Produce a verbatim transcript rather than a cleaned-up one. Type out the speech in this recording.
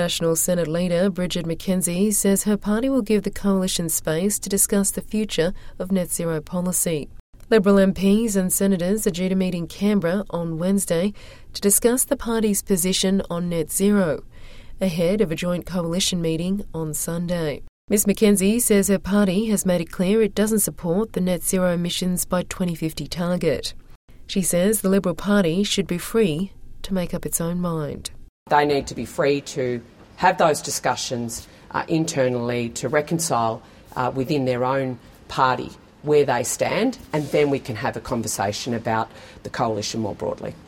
National Senate leader Bridget McKenzie says her party will give the coalition space to discuss the future of net zero policy. Liberal M Ps and senators are due to meet in Canberra on Wednesday to discuss the party's position on net zero, ahead of a joint coalition meeting on Sunday. Miss McKenzie says her party has made it clear it doesn't support the net zero emissions by twenty fifty target. She says the Liberal Party should be free to make up its own mind. They need to be free to have those discussions uh, internally to reconcile uh, within their own party where they stand, and then we can have a conversation about the coalition more broadly.